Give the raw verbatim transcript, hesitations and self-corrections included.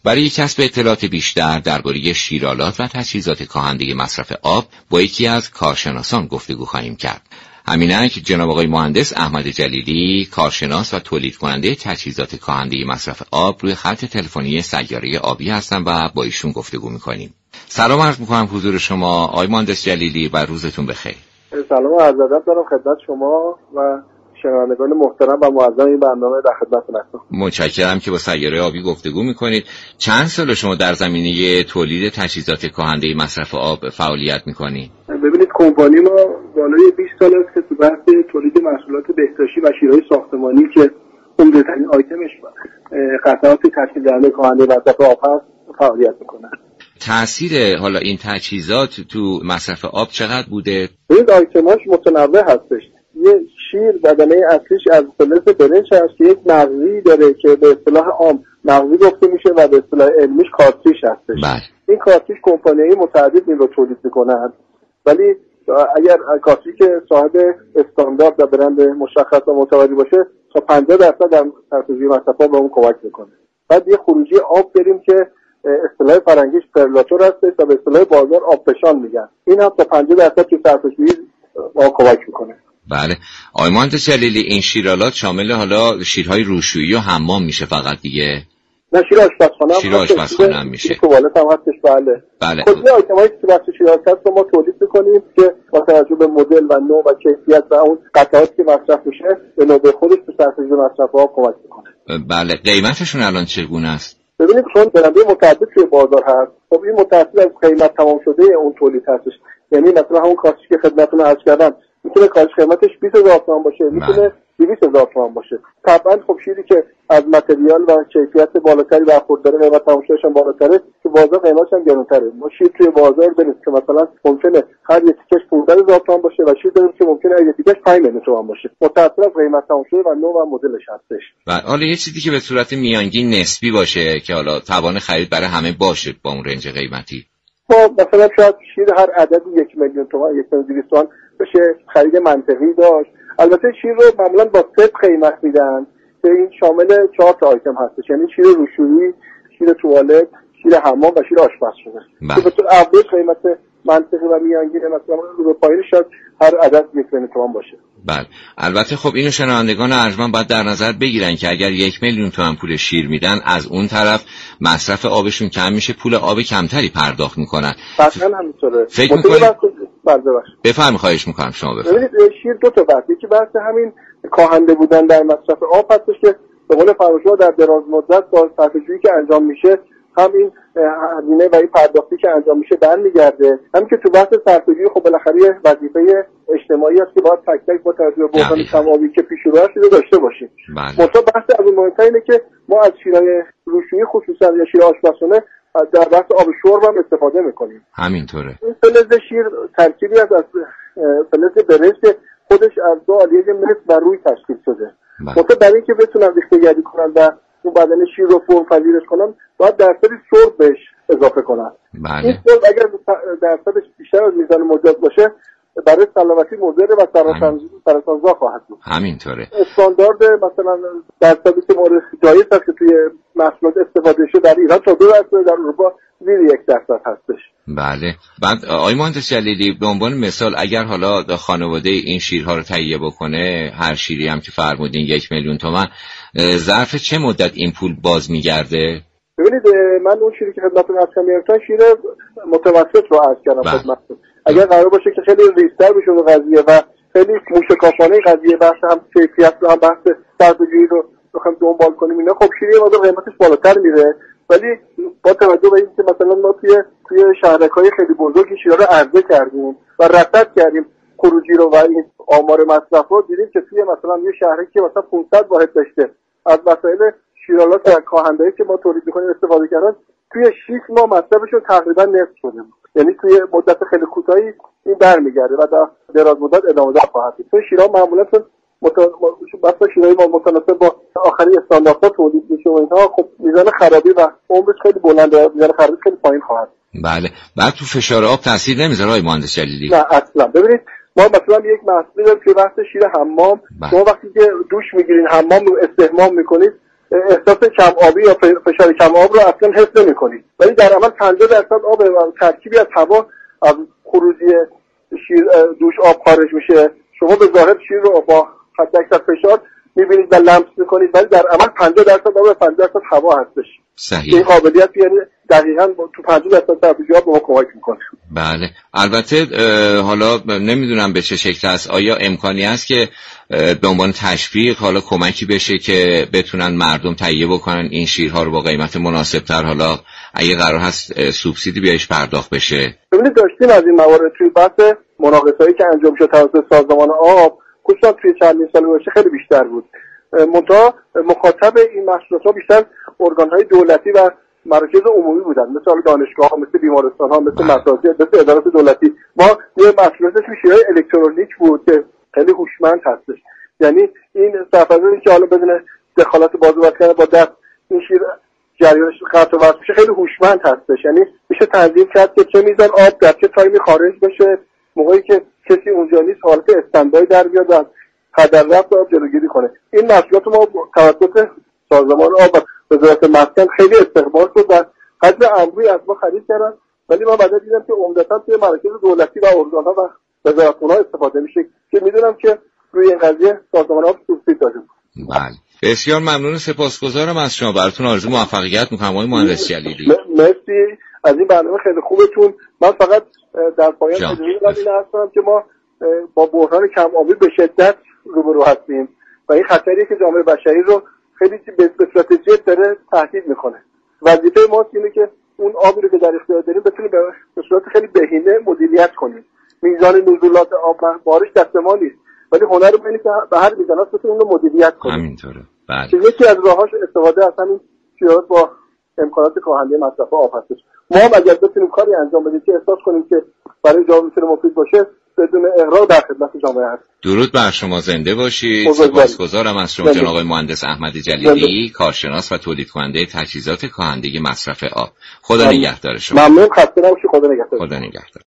برای کسب اطلاعات بیشتر درباره شیرالات و تجهیزات کاهنده مصرف آب با یکی از کارشناسان گفتگو خواهیم کرد. همینک جناب آقای مهندس احمد جلیلی، کارشناس و تولید کننده تجهیزات کاهنده مصرف آب، روی خط تلفنی سیاره آبی هستن و با ایشون گفتگو میکنیم. سلام عرض میکنم حضور شما آقای مهندس جلیلی و روزتون بخیر. سلام و عرض ادب دارم خدمت شما و شنوندگان محترم و معظم این برنامه در خدمتتون هستم. متشکرم که با سیاره آبی گفتگو میکنید. چند سال شما در زمینه تولید تجهیزات کاهنده مصرف آب فعالیت میکنید؟ ببینید کمپانی ما بالای بیست سال است که تو بحث تولید محصولات بهداشتی و شیرهای ساختمانی که عمده‌ترین آیتمش قطعات تشکیل دهنده کاهنده مصرف آب هست فعالیت میکنه. تأثیر حالا این تجهیزات تو مصرف آب چقدر بوده؟ این آیتماش متنوع هستش. یه شیر بدنه اصلیش از فلز برنج هست که یک مغزی داره که به اصطلاح عام مغزی گفته میشه و به اصطلاح علمیش کارتریج هستش. بله. این کارتریج کمپانی‌های متعدد این رو تولید میکنن، ولی اگر کارتریج که صاحب استاندارد و برند مشخص و معتبری باشه تا پنجاه درصد در تجهیز مصرف آب به اون کمک میکنه. بعد یه خروجی آب داریم که اصطلاح فرنگیش پرلاتور هست و به اصطلاح بازار آبفشان میگن. این هم تا پنجاه درصد که تجهیز ما کمک میکنه. بله. آقای مهندس جلیلی، این شیرالات شامل حالا شیرهای روشویی و حمام میشه فقط دیگه؟ نه، شیر آشپزخانه هم شیر آشپزخانه هم میشه. توالت هم هستش. بله. بله. کلی آیتمایی که بحث شیرالات هست ما تولید میکنیم که با توجه به مدل و نوع و کیفیت و اون قطعاتی که مصرف میشه به نوبه خودش به تجهیز مصرف آب کمک میکنه. بله. قیمتشون الان چگونه است؟ ببینید چون برنده متعدد توی بازار هست، خب این متأثر از قیمت تمام شده اون تولید هستش. یعنی مثلا همون کارتریج که خدمتتون عرض کردم میتونه کارش قیمتش بیست هزار تومان باشه، میتونه دویست هزار تومان باشه. طبعا خب شیری که از متریال و کیفیت بالاتری برخورداره قیمت تمام شدهش هم بالاتره، تو بازار قیمتش هم گرانتره. ما شیر توی بازار داریم که مثلا ممکنه هر یک تیکش پانزده هزار تومان باشه و شیر داریم که ممکنه یک تیکش پنج میلیون تومان باشه. متأثر از قیمت تمام شده و نوع و مدلش هستش. و حالا یه چیزی که به صورت میانگین نسبی باشه که حالا توان خرید برای همه باشه با اون رنج قیمتی. خب مثلا شاید شیر هر عددی یک میلیون تومان، یک میلیون دویست تومان بشه خرید منطقی داشت. البته شیر رو معمولا با ست قیمت میدن که این شامل چهار تا آیتم هستش، یعنی شیر روشویی، شیر توالت، شیر حمام و شیر آشپزخانه. که به طور اوریج قیمت منطقی و میانگین مثلا رو به پایین شاید هر عدد یک میلیون تومان باشه. بله. البته خب اینو شنوندگان ارجمند باید در نظر بگیرن که اگر یک میلیون تومان پول شیر میدن، از اون طرف مصرف آبشون کم میشه، پول آب کمتری پرداخت میکنن. قطعا همینطوره. فکر میکنید بله باشه. بفرمایید، خواهش میکنم شما بفرمایید. ببینید شیر دو تا بحث، یکی بحث همین کاهنده بودن در مصرف آب هستش که به قول فرمایشات در دراز مدت با صرفه‌جویی که انجام میشه هم این هزینه و این پرداختی که انجام میشه برمیگرده، همین که تو بحث صرفه‌جویی خب بالاخره وظیفه اجتماعی است که باید تک تک با توجه به بحران تمامی که پیش رو هست داشته باشیم. بله. مثلا بحث از اون مهم‌تر اینه که ما از شیرهای روشویی خصوصا یا شیر آشپزخانه در بحث آب شرب هم استفاده میکنیم. همینطوره. این فلز شیر ترکیبی از از فلز برنج که خودش از دو آلیاژ مس و روی تشکیل شده. مثلا برای اینکه بتونن ریخته‌گری کنن و اون بدن شیر رو فرم پذیرش کنن باید درصد سرب بهش اضافه کنن. بله. این سرب اگر درصدش بیشتر از میزان مجاز باشه برای سلامتی مضر و سرطانزا خواهد بود. همینطوره. استاندارد مثلا درصدی که مورد جایز است که توی محصولات استفاده شده در ایران تا دو درصد، در اروپا زیر یک درصد هستش. بله. بعد آقای مهندس جلیلی به عنوان مثال اگر حالا خانواده این شیرها رو تهیه بکنه، هر شیری هم که فرمودین یک میلیون تومان، ظرف چه مدت این پول باز میگرده؟ ببینید من اون شیری که خدمتتون عرض کردم شیر متوسط رو عرض کردم خدمتتون. اگر قرار باشه که خیلی ریزتر بشه قضیه و خیلی موشکافانه قضیه بحث هم کیفیت رو هم بحث صرفه‌جویی رو بخوایم دنبال کنیم اینا، خب شیری مقدار قیمتش بالاتر میره، ولی با توجه به اینکه مثلا ما توی توی شهرک‌های خیلی بزرگی شیرها رو عرضه کردیم و رصد کردیم خروجی رو و این آمار مصرف رو دیدیم که توی مثلا یه شهری که مثلا پانصد واحد داشته از وسایل شیرالات و کاهنده‌ای که ما تولید می‌کنیم استفاده کردن، توی شش ماه مصرفشون تقریبا نصف شده. یعنی توی مدت خیلی کوتاهی این برمیگرده و در دراز مدت ادامه دار خواهد بود. چون شیرها معمولا چون مثلا شیرهای ما متناسب با آخرین استانداردها تولید میشه و اینها، خب میزان خرابی و عمرش خیلی بلنده، میزان خرابی خیلی پایین خواهد. بله. بعد تو فشار آب تاثیر نمیذاره آقای مهندس جلیلی؟ نه اصلا. ببینید ما مثلا یک محصولی داریم که بحث شیر حمام، شما وقتی که دوش میگیرین حمام رو استحمام میکنید احساس کم آبی یا فشار کم آب رو اصلا حس نمی‌کنید، ولی در عمل پنجاه درصد آب و ترکیبی از هوا از خروجی شیر دوش آب خارج میشه. شما به ظاهر شیر رو با حد اکثر فشار می‌بینید و لمس می‌کنید، ولی در عمل پنجاه درصد آب و پنجاه درصد هوا هستش. صحیح. این قابلیت یعنی دقیقاً تو پنجاه درصد تفاوت به ما کمک می‌کنه. بله. البته حالا نمیدونم به چه شکل است، آیا امکانی است که به عنوان تشویق حالا کمکی بشه که بتونن مردم تهیه بکنن این شیرها رو با قیمت مناسب‌تر، حالا اگه قرار هست سوبسیدی بهش پرداخت بشه؟ ببینید داشتیم از این موارد توی بحث مناقصه‌ای که انجام شد توسط سازمان آب، خصوصا توی چندین سال گذشته خیلی بیشتر بود. منتها مخاطب این محصولات‌ها بیشتر ارگان‌های دولتی و مراکز عمومی بودن، مثل دانشگاه‌ها، مثل بیمارستان‌ها، مثل مساجد، مثل ادارات دولتی. ما یه محصولات شیرهای الکترونیک بود که خیلی هوشمند هستش، یعنی این صفحه‌ای که حالا بدون دخالت بازوبند کردن با دست این شیر جریانش قطع و وصل میشه خیلی هوشمند هستش، یعنی میشه تنظیم کرد که چه میزان آب در چه تایمی خارج بشه، موقعی که کسی اونجا نیست حالت استندبای در بیاد و هدر رفت آب جلوگیری کنه. این محصولات ما توسط سازمان آب و وزارت مسکن خیلی استقبال شد و قدر انبوهی از ما خرید کردن، ولی من بعدا دیدم که عمدتاً توی مراکز دولتی و ارگان‌ها و وزارتخونه‌ها استفاده میشه که میدونم که روی این قضیه سازمان آب سوبسید داده. بله. بسیار ممنون، سپاسگزارم از شما. براتون آرزو موفقیت می‌کنم آقای مهندس جلیلی. مرسی از این برنامه خیلی خوبتون. من فقط در پایان اجازه هستم که ما با بحران کم آبی به شدت روبرو هستیم و این خطریه که جامعه بشری رو خیلی به صورت جدی داره تهدید میکنه. وظیفه ما اینه که اون آبی رو که در اختیار داریم بتونیم به صورت خیلی بهینه مدیریت کنیم. میزان نزولات آب بارش دست ما نیست، ولی هنر رو اینه که به هر میزانات بتونیم اون رو مدیریت کنیم. همینطوره. بله. یکی از راهاش استفاده از همین شیرات با امکانات کاهنده مصرف آب هستش. ما هم اگر بتونیم کاری انجام بدیم که احساس کنیم که برای جامعه میتونه مفید باشه، بدون اغراق در خدمت جامعه هست. درود بر شما، زنده باشید. سپاسگزارم از شما جناب آقای مهندس احمد جلیلی، کارشناس و تولید کننده تجهیزات کاهنده مصرف آب. خدا نگهدار شما. ممنون، خسته نباشید. خدا نگهدار. خدا نگهدار.